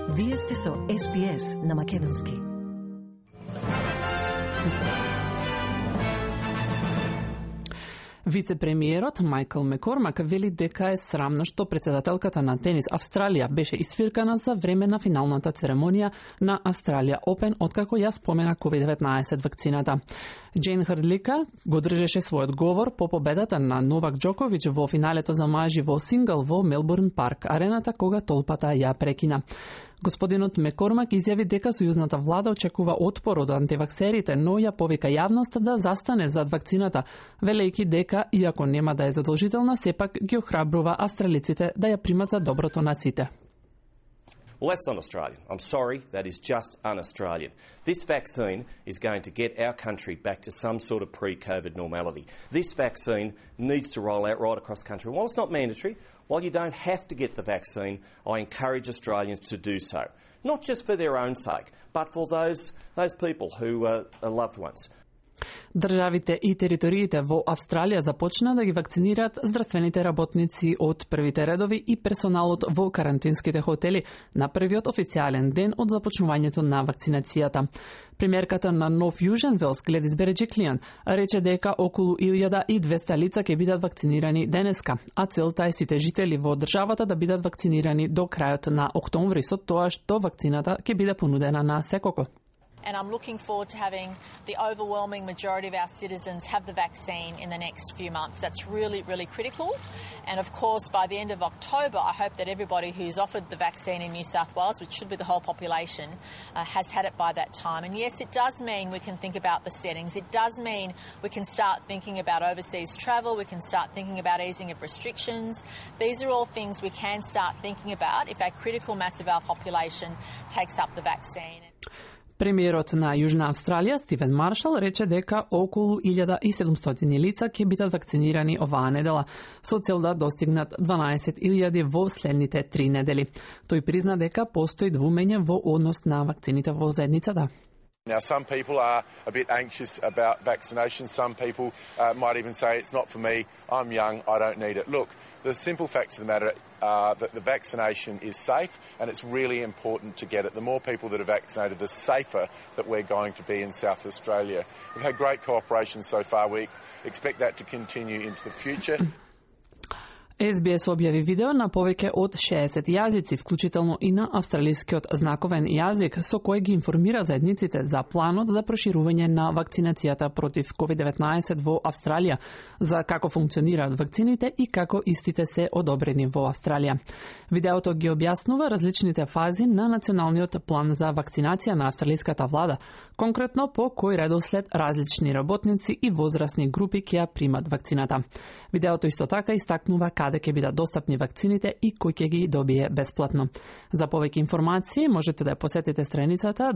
Вие сте со SBS на Македонски. Вице-премиерот Майкл Мекормак вели дека е срамно што председателката на Тенис Австралија беше исфиркана за време на финалната церемонија на Австралија Опен откако ја спомена COVID-19 вакцината. Джейн Хрдлика го држеше својот говор по победата на Новак Џоковиќ во финалето за мажи во сингл во Мелбурн парк арената кога толпата ја прекина. Господинот Мекормак изјави дека сојузната влада очекува отпор од антиваксерите, но ја повика јавноста да застане зад вакцината, велејќи дека, иако нема да е задолжителна, сепак ги охрабрува австралиците да ја примат за доброто на сите. Well, that's not Australian. I'm sorry, that is just un-Australian. This vaccine is going to get our country back to some sort of pre-COVID normality. This vaccine needs to roll out right across the country. While it's not mandatory, while you don't have to get the vaccine, I encourage Australians to do so. Not just for their own sake, but for those people who are loved ones. Државите и териториите во Австралија започна да ги вакцинираат здравствените работници од првите редови и персоналот во карантинските хотели на првиот официјален ден од започнувањето на вакцинацијата. Премиерката на Нов Јужен Велс Гледис Береџиклијан рече дека околу 1200 лица ќе бидат вакцинирани денеска, а целта е сите жители во државата да бидат вакцинирани до крајот на октомври, со тоа што вакцината ќе биде понудена на секој. And I'm looking forward to having the overwhelming majority of our citizens have the vaccine in the next few months. That's really, really critical. And of course, by the end of October, I hope that everybody who's offered the vaccine in New South Wales, which should be the whole population, has had it by that time. And yes, it does mean we can think about the settings. It does mean we can start thinking about overseas travel. We can start thinking about easing of restrictions. These are all things we can start thinking about if a critical mass of our population takes up the vaccine. Премиерот на Јужна Австралија, Стивен Маршал, рече дека околу 1700 лица ќе бидат вакцинирани оваа недела, со цел да достигнат 12.000 во следните 3 недели. Тој призна дека постои двумење во однос на вакцините во заедницата. Now, some people are a bit anxious about vaccination. Some people might even say, it's not for me, I'm young, I don't need it. Look, the simple facts of the matter are that the vaccination is safe, and it's really important to get it. The more people that are vaccinated, the safer that we're going to be in South Australia. We've had great cooperation so far. We expect that to continue into the future. SBS објави видео на повеќе од 60 јазици, вклучително и на австралискиот знаковен јазик, со кој ги информира заедниците за планот за проширување на вакцинацијата против COVID-19 во Австралија, за како функционираат вакцините и како истите се одобрени во Австралија. Видеото ги објаснува различните фази на националниот план за вакцинација на австралиската влада, конкретно по кој редослед различни работници и возрастни групи ќе ја примат вакцината. Видеото исто така истакнува каде ќе бидат достапни вакцините и кој ќе ги добие бесплатно. За повеќе информации можете да ја посетите страницата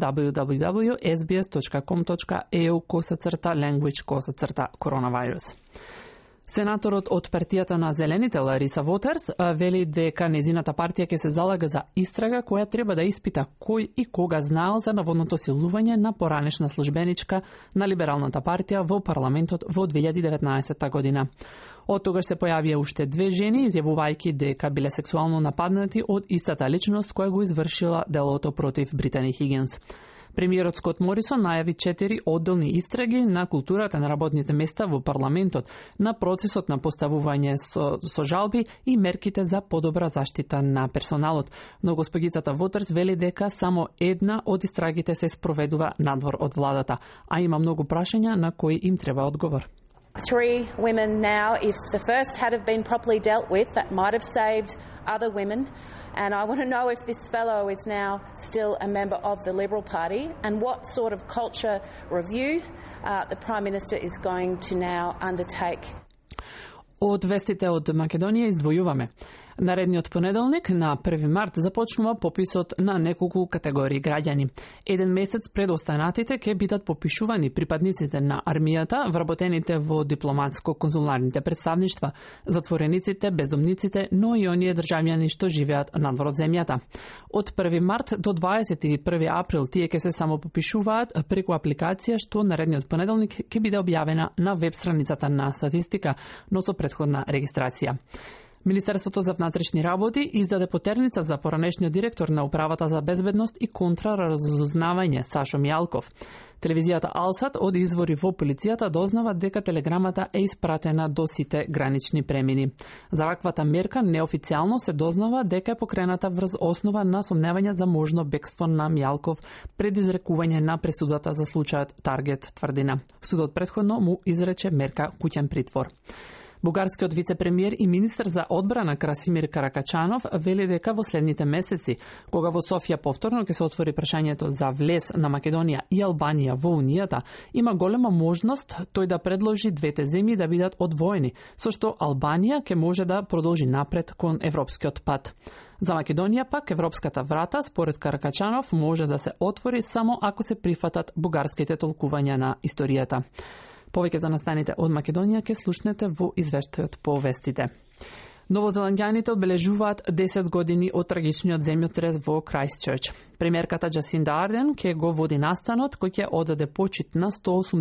www.sbs.com.au/language/coronavirus. Сенаторот од партијата на Зелените Лариса Вотерс вели дека незината партија ќе се залага за истрага која треба да испита кој и кога знаел за наводното силување на поранешна службеничка на Либералната партија во парламентот во 2019 година. Од тогаш се појавија уште 2 жени, изјавувајќи дека биле сексуално нападнати од истата личност која го извршила делото против Британи Хигинс. Премиерот Скот Морисон најави 4 одделни истраги на културата на работните места во парламентот, на процесот на поставување со жалби и мерките за подобра заштита на персоналот. Но госпогицата Вотерс вели дека само една од истрагите се спроведува надвор од владата, а има многу прашања на кои им треба одговор. 3 women now, if the first had have been properly dealt with, that might have saved other women. And I want to know if this fellow is now still a member of the Liberal Party and what sort of culture review the Prime Minister is going to now undertake. Од вестите од Македонија издвојуваме. Наредниот понеделник, на 1 март, започнува пописот на неколку категории граѓани. Еден месец пред останатите ќе бидат попишувани припадниците на армијата, вработените во дипломатско-конзуларните представништва, затворениците, бездомниците, но и оние државјани што живеат надвор од земјата. Од 1 март до 21 април тие ќе се само попишуваат преку апликација што наредниот понеделник ќе биде објавена на веб страницата на статистика, но со претходна регистрација. Министерството за внатрешни работи издаде потерница за поранешниот директор на Управата за безбедност и контраразузнавање Сашо Мјалков. Телевизијата Алсат од извори во полицијата дознава дека телеграмата е испратена до сите гранични премини. За ваквата мерка неофицијално се дознава дека е покрената врз основа на сомневања за можно бегство на Мјалков пред изрекување на пресудата за случајот Таргет тврдина. Судот претходно му изрече мерка куќен притвор. Бугарскиот вице-премиер и министер за одбрана Красимир Каракачанов вели дека во следните месеци, кога во Софија повторно ќе се отвори прашањето за влез на Македонија и Албанија во Унијата, има голема можност тој да предложи двете земји да бидат одвоени, со што Албанија ќе може да продолжи напред кон европскиот пат. За Македонија пак европската врата, според Каракачанов, може да се отвори само ако се прифатат бугарските толкувања на историјата. Повеќе за настаните од Македонија ќе слушнете во извештајот по вестите. Новозеландјаните одбележуваат 10 години од трагичниот земјотрес во Крајстчерч. Премиерката Джасинда Арден ќе го води настанот кој ќе одаде почит на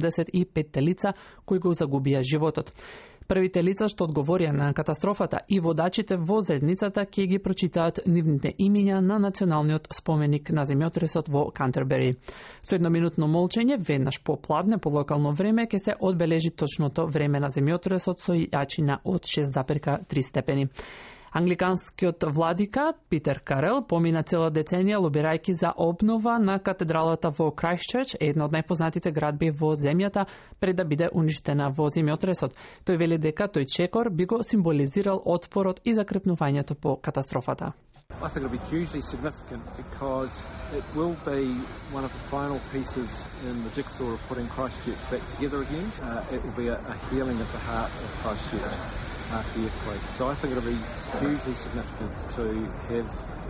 185 лица кои го загубија животот. Првите лица што одговорија на катастрофата и водачите во заедницата ќе ги прочитаат нивните имиња на националниот споменик на земјотресот во Кантербери. Со едноминутно молчење, веднаш по пладне по локално време, ќе се одбележи точното време на земјотресот со јачина од 6,3 степени. Англиканскиот владика Питер Карел помина цела деценија лобирајќи за обнова на катедралата во Крајстчерч, една од најпознатите градби во земјата, пред да биде уништена во земјотресот. Тој вели дека тој чекор би го символизирал отпорот и закрепнувањето по катастрофата. I think it'll be hugely significant because it will be one of the final pieces in the jigsaw of putting Christchurch back together again. It will be a healing of the heart of Christchurch after the earthquake. So I think it'll be hugely significant to have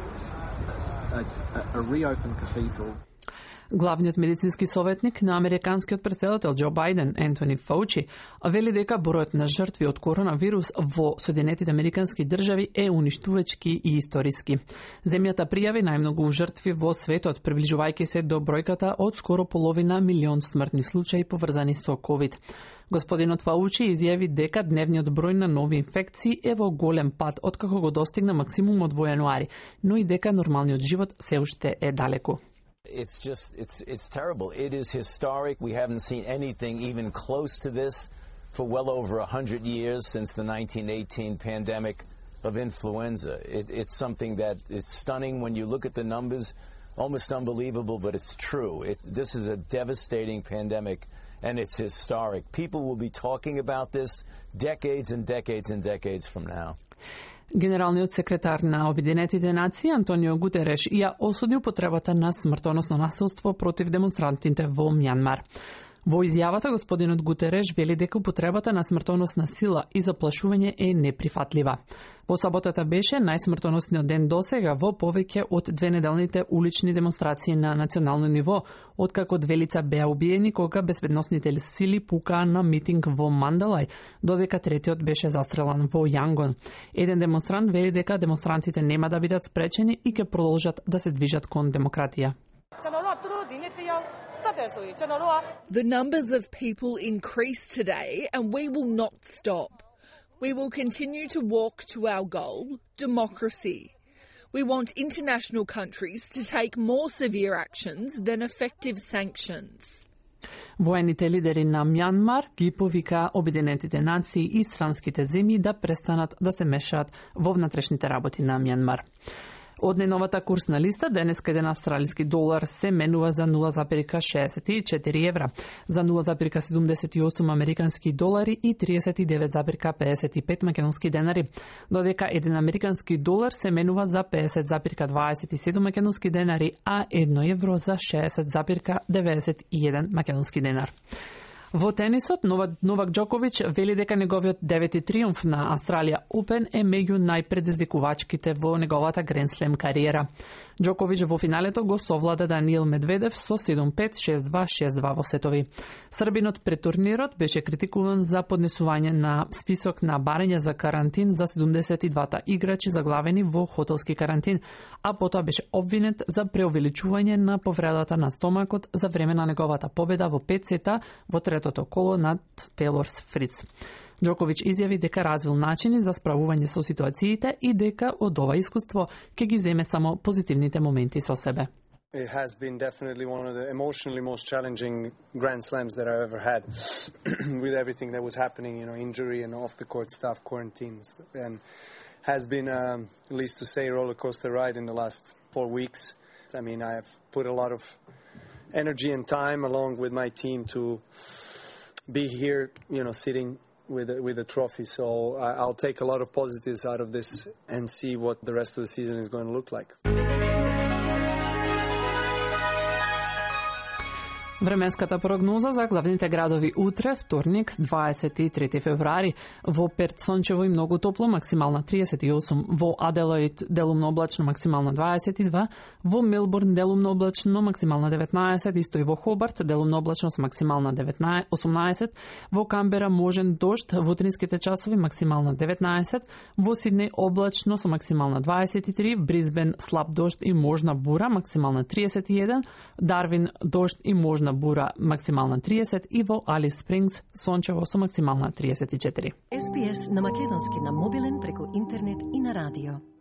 a reopened cathedral. Главниот медицински советник на американскиот претседател Џо Бајден, Ентони Фаучи, вели дека бројот на жртви од коронавирус во Соединетите американски држави е уништувачки и историски. Земјата пријави најмногу жртви во светот, приближувајќи се до бројката од скоро половина милион смртни случаи поврзани со COVID. Господинот Фаучи изјави дека дневниот број на нови инфекции е во голем пад откако го достигна максимумот во јануари, но и дека нормалниот живот се уште е далеку. It's terrible. It is historic. We haven't seen anything even close to this for well over 100 years since the 1918 pandemic of influenza. It's something that is stunning when you look at the numbers, almost unbelievable, but it's true. This is a devastating pandemic, and it's historic. People will be talking about this decades and decades and decades from now. Генералниот секретар на Обединетите нации Антонио Гутереш ја осуди употребата на смртоносно насилство против демонстрантите во Мјанмар. Во изјавата господинот Гутереш вели дека употребата на смртоносна сила и заплашување е неприфатлива. Во саботата беше најсмртоносниот ден досега во повеќе од 2 неделните улични демонстрации на национално ниво, откако 2 лица беа убиени кога безбедносните сили пукаа на митинг во Мандалај, додека третиот беше застрелан во Јангон. Еден демонстрант вели дека демонстрантите нема да бидат спречени и ќе продолжат да се движат кон демократија. The numbers of people increase today and we will not stop. We will continue to walk to our goal, democracy. We want international countries to take more severe actions than effective sanctions. Воените лидери на Мјанмар ги повика Обединетите нации и странските земји да престанат да се мешаат во внатрешните работи на Мјанмар. Од најновата курсна листа, денеска еден австралиски долар се менува за 0,64 евра, за 0,78 американски долари и 39,55 македонски денари, додека еден американски долар се менува за 50,27 македонски денари, а 1 евро за 60,91 македонски денар. Во тенисот, Новак Џокович вели дека неговиот 9-ти триумф на Австралија Опен е меѓу најпредизвикувачките во неговата Гренслем кариера. Џокович во финалето го совлада Даниел Медведев со 7-5, 6-2, 6-2 во сетови. Србинот пред турнирот беше критикуван за поднесување на список на барање за карантин за 72-та играчи заглавени во хотелски карантин, а потоа беше обвинет за преувеличување на повредата на стомакот за време на неговата победа во 5 сета во третото коло над Тейлор Фриц. Џоковиќ изјави дека развил начини за справување со ситуациите и дека од ова искуство ќе ги земе само позитивните моменти со себе. It has been definitely one of the emotionally most challenging Grand Slams that I've ever had with everything that was happening, injury and off-the-court stuff, quarantines, and has been, at least to say, a roller coaster ride in the last 4 weeks. I mean, I have put a lot of energy and time along with my team to be here, sitting with a trophy. So I'll take a lot of positives out of this and see what the rest of the season is going to look like. Временската прогноза за главните градови утре, вторник, 23 февруари, во Перт сончево и многу топло, максимална 38, во Аделаид делумно облачно, максимална 22, во Мелбурн делумно облачно, максимална 19, исто и во Хобарт делумно облачно со максимална 18, во Камбера можен дожд во утринските часови, максимална 19, во Сиднеј облачно со максимална 23, Брисбен слаб дожд и можна бура, максимална 31, Дарвин дожд и можна бура, максимална 30 и во Алис Спрингс сончево со максимална 34. SBS на македонски на мобилен преку интернет и на радио.